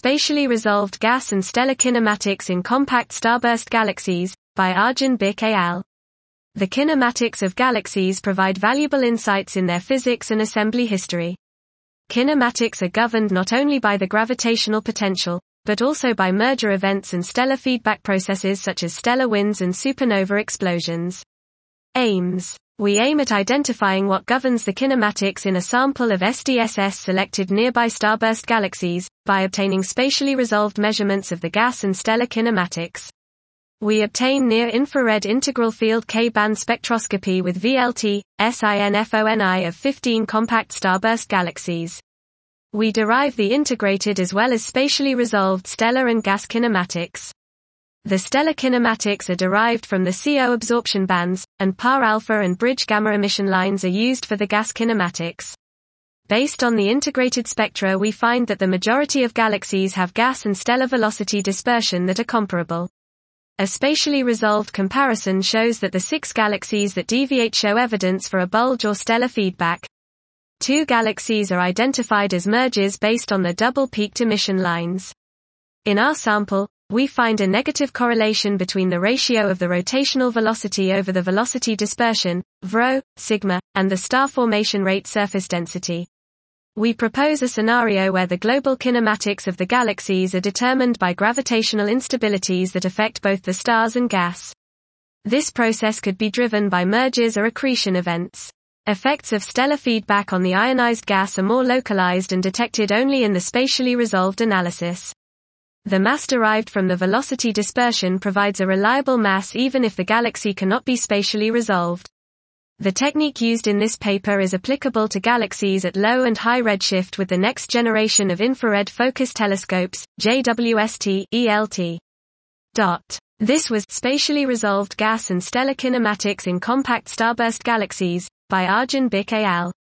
Spatially Resolved Gas and Stellar Kinematics in Compact Starburst Galaxies, by Arjun Bik et al. The kinematics of galaxies provide valuable insights in their physics and assembly history. Kinematics are governed not only by the gravitational potential, but also by merger events and stellar feedback processes such as stellar winds and supernova explosions. Aims. We aim at identifying what governs the kinematics in a sample of SDSS selected nearby starburst galaxies, by obtaining spatially resolved measurements of the gas and stellar kinematics. We obtain near-infrared integral field K-band spectroscopy with VLT, SINFONI of 15 compact starburst galaxies. We derive the integrated as well as spatially resolved stellar and gas kinematics. The stellar kinematics are derived from the CO absorption bands, and PAR alpha and bridge gamma emission lines are used for the gas kinematics. Based on the integrated spectra, we find that the majority of galaxies have gas and stellar velocity dispersion that are comparable. A spatially resolved comparison shows that the 6 galaxies that deviate show evidence for a bulge or stellar feedback. 2 galaxies are identified as mergers based on the double-peaked emission lines. In our sample, we find a negative correlation between the ratio of the rotational velocity over the velocity dispersion, ρ, sigma, and the star formation rate surface density. We propose a scenario where the global kinematics of the galaxies are determined by gravitational instabilities that affect both the stars and gas. This process could be driven by mergers or accretion events. Effects of stellar feedback on the ionized gas are more localized and detected only in the spatially resolved analysis. The mass derived from the velocity dispersion provides a reliable mass even if the galaxy cannot be spatially resolved. The technique used in this paper is applicable to galaxies at low and high redshift with the next generation of infrared focus telescopes, JWST, ELT. This was Spatially Resolved Gas and Stellar Kinematics in Compact Starburst Galaxies, by Arjun Bik et al.